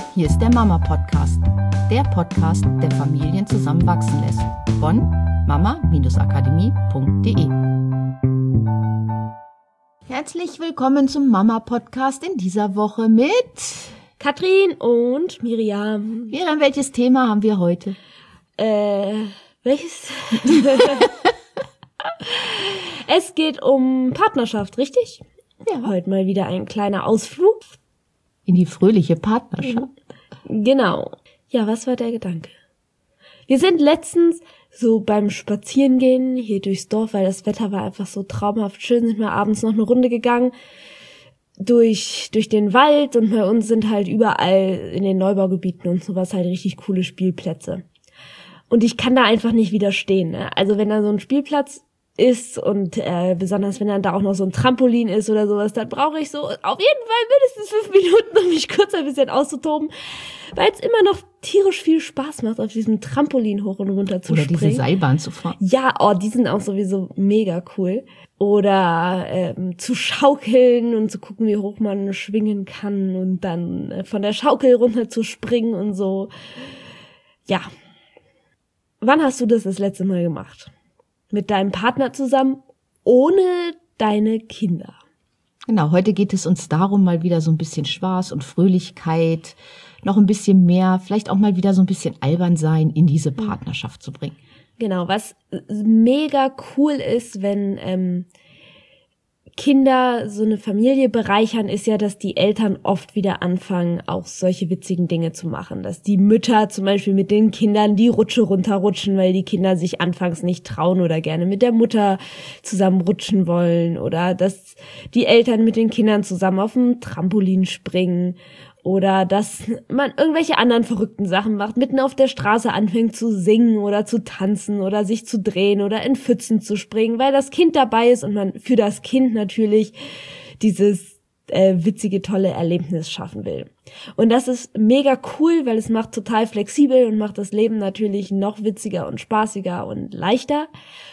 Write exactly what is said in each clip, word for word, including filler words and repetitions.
Hier ist der Mama-Podcast, der Podcast, der Familien zusammenwachsen lässt. Von mama akademie punkt de. Herzlich willkommen zum Mama-Podcast in dieser Woche mit Katrin und Miriam. Miriam, welches Thema haben wir heute? Äh, welches? Es geht um Partnerschaft, richtig? Ja. Heute mal wieder ein kleiner Ausflug. In die fröhliche Partnerschaft. Genau. Ja, was war der Gedanke? Wir sind letztens so beim Spazierengehen hier durchs Dorf, weil das Wetter war einfach so traumhaft schön, sind wir abends noch eine Runde gegangen durch durch den Wald und bei uns sind halt überall in den Neubaugebieten und sowas halt richtig coole Spielplätze. Und ich kann da einfach nicht widerstehen, ne? Also wenn da so ein Spielplatz ist und äh, besonders wenn dann da auch noch so ein Trampolin ist oder sowas, dann brauche ich so auf jeden Fall mindestens fünf Minuten, um mich kurz ein bisschen auszutoben, weil es immer noch tierisch viel Spaß macht, auf diesem Trampolin hoch und runter zu Oder springen. diese Seilbahn zu fahren. Ja, oh, die sind auch sowieso mega cool. Oder ähm, zu schaukeln und zu gucken, wie hoch man schwingen kann und dann äh, von der Schaukel runter zu springen und so. Ja. Wann hast du das das letzte Mal gemacht? Mit deinem Partner zusammen, ohne deine Kinder. Genau, heute geht es uns darum, mal wieder so ein bisschen Spaß und Fröhlichkeit, noch ein bisschen mehr, vielleicht auch mal wieder so ein bisschen albern sein in diese Partnerschaft zu bringen. Genau, was mega cool ist, wenn ähm, Kinder so eine Familie bereichern, ist ja, dass die Eltern oft wieder anfangen, auch solche witzigen Dinge zu machen. Dass die Mütter zum Beispiel mit den Kindern die Rutsche runterrutschen, weil die Kinder sich anfangs nicht trauen oder gerne mit der Mutter zusammen rutschen wollen. Oder dass die Eltern mit den Kindern zusammen auf dem Trampolin springen. Oder dass man irgendwelche anderen verrückten Sachen macht, mitten auf der Straße anfängt zu singen oder zu tanzen oder sich zu drehen oder in Pfützen zu springen, weil das Kind dabei ist und man für das Kind natürlich dieses äh, witzige, tolle Erlebnis schaffen will. Und das ist mega cool, weil es macht total flexibel und macht das Leben natürlich noch witziger und spaßiger und leichter.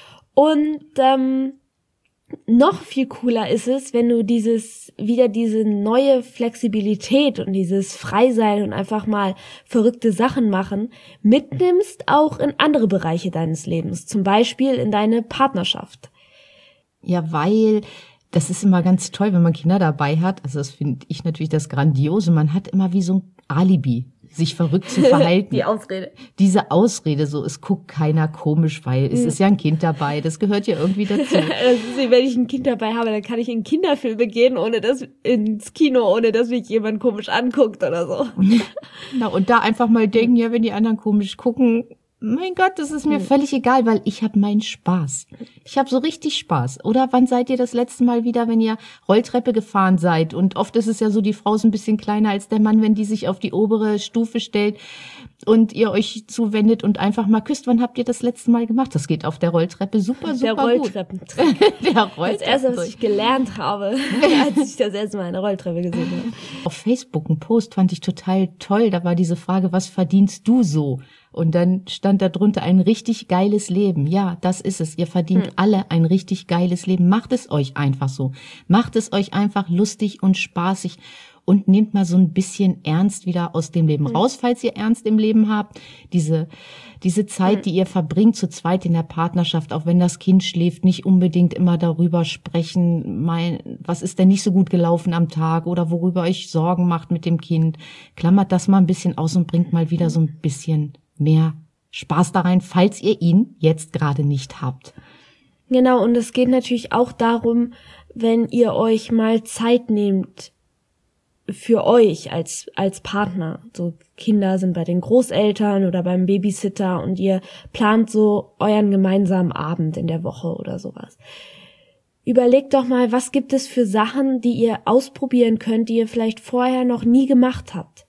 Und ähm, noch viel cooler ist es, wenn du dieses, wieder diese neue Flexibilität und dieses Freisein und einfach mal verrückte Sachen machen, mitnimmst auch in andere Bereiche deines Lebens, zum Beispiel in deine Partnerschaft. Ja, weil das ist immer ganz toll, wenn man Kinder dabei hat. Also das finde ich natürlich das Grandiose. Man hat immer wie so ein Alibi, sich verrückt zu verhalten. Die Ausrede. Diese Ausrede, so, es guckt keiner komisch, weil es ist ja ein Kind dabei, das gehört ja irgendwie dazu. Das ist, wenn ich ein Kind dabei habe, dann kann ich in Kinderfilme gehen, ohne dass, ins Kino, ohne dass mich jemand komisch anguckt oder so. Na, und da einfach mal denken, ja, wenn die anderen komisch gucken, mein Gott, das ist mir völlig egal, weil ich habe meinen Spaß. Ich habe so richtig Spaß. Oder wann seid ihr das letzte Mal wieder, wenn ihr Rolltreppe gefahren seid? Und oft ist es ja so, die Frau ist ein bisschen kleiner als der Mann, wenn die sich auf die obere Stufe stellt und ihr euch zuwendet und einfach mal küsst. Wann habt ihr das letzte Mal gemacht? Das geht auf der Rolltreppe super, super der Rolltreppentrick. gut. Der Rolltreppentrick. Das erste, was ich gelernt habe, als ich das erste Mal eine Rolltreppe gesehen habe. Auf Facebook ein Post fand ich total toll. Da war diese Frage, was verdienst du so? Und dann stand da drunter ein richtig geiles Leben. Ja, das ist es. Ihr verdient hm. alle ein richtig geiles Leben. Macht es euch einfach so. Macht es euch einfach lustig und spaßig und nehmt mal so ein bisschen Ernst wieder aus dem Leben hm. raus, falls ihr Ernst im Leben habt. Diese diese Zeit, hm. die ihr verbringt zu zweit in der Partnerschaft, auch wenn das Kind schläft, nicht unbedingt immer darüber sprechen, mein, was ist denn nicht so gut gelaufen am Tag oder worüber euch Sorgen macht mit dem Kind. Klammert das mal ein bisschen aus und bringt mal wieder so ein bisschen mehr Spaß da rein, falls ihr ihn jetzt gerade nicht habt. Genau, und es geht natürlich auch darum, wenn ihr euch mal Zeit nehmt für euch als als Partner. So Kinder sind bei den Großeltern oder beim Babysitter und ihr plant so euren gemeinsamen Abend in der Woche oder sowas. Überlegt doch mal, was gibt es für Sachen, die ihr ausprobieren könnt, die ihr vielleicht vorher noch nie gemacht habt.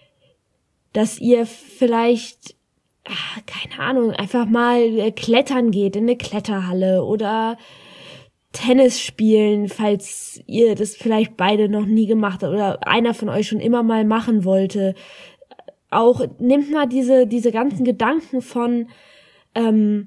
Dass ihr vielleicht Ah, keine Ahnung, einfach mal äh, klettern geht in eine Kletterhalle oder Tennis spielen, falls ihr das vielleicht beide noch nie gemacht habt oder einer von euch schon immer mal machen wollte. Auch nehmt mal diese diese ganzen Gedanken von ähm,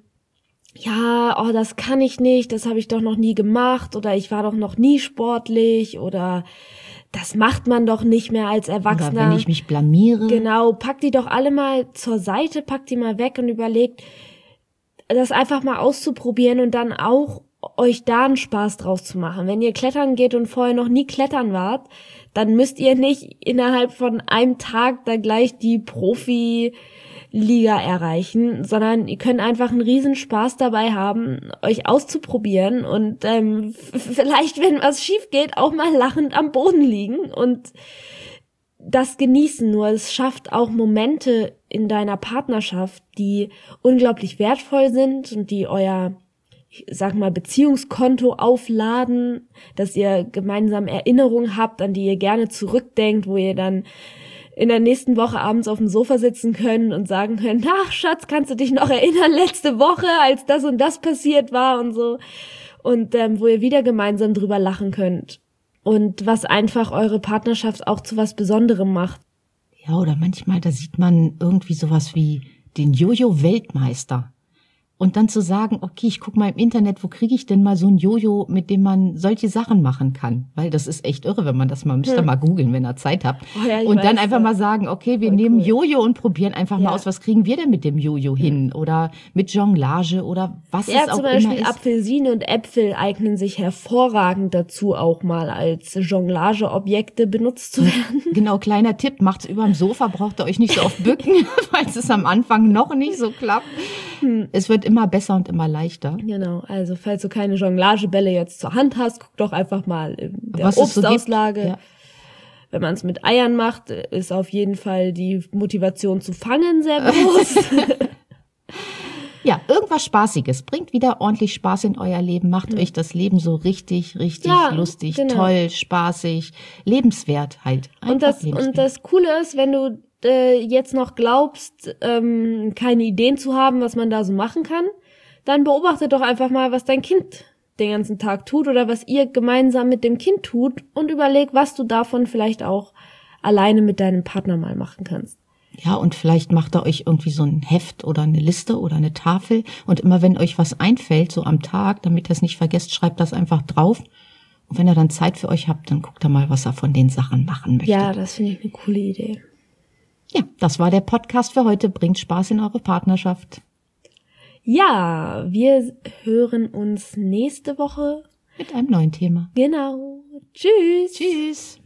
ja, oh, das kann ich nicht, das habe ich doch noch nie gemacht oder ich war doch noch nie sportlich oder das macht man doch nicht mehr als Erwachsener. Oder wenn ich mich blamiere. Genau, packt die doch alle mal zur Seite, packt die mal weg und überlegt, das einfach mal auszuprobieren und dann auch euch da einen Spaß draus zu machen. Wenn ihr klettern geht und vorher noch nie klettern wart, dann müsst ihr nicht innerhalb von einem Tag da gleich die Profi-Liga erreichen, sondern ihr könnt einfach einen riesen Spaß dabei haben, euch auszuprobieren und ähm, f- vielleicht, wenn was schief geht, auch mal lachend am Boden liegen und das genießen. Nur es schafft auch Momente in deiner Partnerschaft, die unglaublich wertvoll sind und die euer, ich sag mal, Beziehungskonto aufladen, dass ihr gemeinsam Erinnerungen habt, an die ihr gerne zurückdenkt, wo ihr dann in der nächsten Woche abends auf dem Sofa sitzen könnt und sagen könnt, ach Schatz, kannst du dich noch erinnern, letzte Woche, als das und das passiert war und so. Und ähm, wo ihr wieder gemeinsam drüber lachen könnt. Und was einfach eure Partnerschaft auch zu was Besonderem macht. Ja, oder manchmal, da sieht man irgendwie sowas wie den Jojo-Weltmeister. Und dann zu sagen, okay, ich guck mal im Internet, wo kriege ich denn mal so ein Jojo, mit dem man solche Sachen machen kann? Weil das ist echt irre, wenn man das mal, müsst ihr hm. mal googeln, wenn ihr Zeit habt. Oh ja, und dann weiß, einfach ja. mal sagen, okay, wir nehmen cool. Jojo und probieren einfach ja. mal aus, was kriegen wir denn mit dem Jojo hin? Oder mit Jonglage oder was ja, es auch immer ist. Ja, zum Beispiel Apfelsine und Äpfel eignen sich hervorragend dazu, auch mal als Jonglageobjekte benutzt zu werden. Genau, kleiner Tipp, macht's überm Sofa, braucht ihr euch nicht so oft bücken, falls es am Anfang noch nicht so klappt. Hm. Es wird immer besser und immer leichter. Genau, also falls du keine Jonglagebälle jetzt zur Hand hast, guck doch einfach mal in der Was Obstauslage. So ja. Wenn man es mit Eiern macht, ist auf jeden Fall die Motivation zu fangen sehr groß. Ja, irgendwas Spaßiges. Bringt wieder ordentlich Spaß in euer Leben. Macht mhm. euch das Leben so richtig, richtig ja, lustig, genau. toll, spaßig, lebenswert halt. Einfach und das und das Coole ist, wenn du äh, jetzt noch glaubst, ähm, keine Ideen zu haben, was man da so machen kann, dann beobachte doch einfach mal, was dein Kind den ganzen Tag tut oder was ihr gemeinsam mit dem Kind tut und überleg, was du davon vielleicht auch alleine mit deinem Partner mal machen kannst. Ja, und vielleicht macht ihr euch irgendwie so ein Heft oder eine Liste oder eine Tafel und immer wenn euch was einfällt, so am Tag, damit ihr es nicht vergesst, schreibt das einfach drauf. Und wenn ihr dann Zeit für euch habt, dann guckt ihr mal, was ihr von den Sachen machen möchtet. Ja, das finde ich eine coole Idee. Ja, das war der Podcast für heute. Bringt Spaß in eure Partnerschaft. Ja, wir hören uns nächste Woche mit einem neuen Thema. Genau. Tschüss. Tschüss.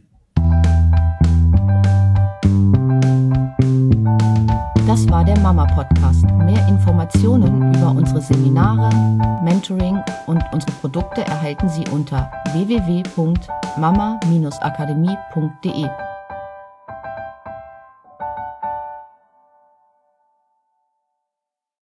Das war der Mama-Podcast. Mehr Informationen über unsere Seminare, Mentoring und unsere Produkte erhalten Sie unter w w w punkt mama Bindestrich akademie punkt de.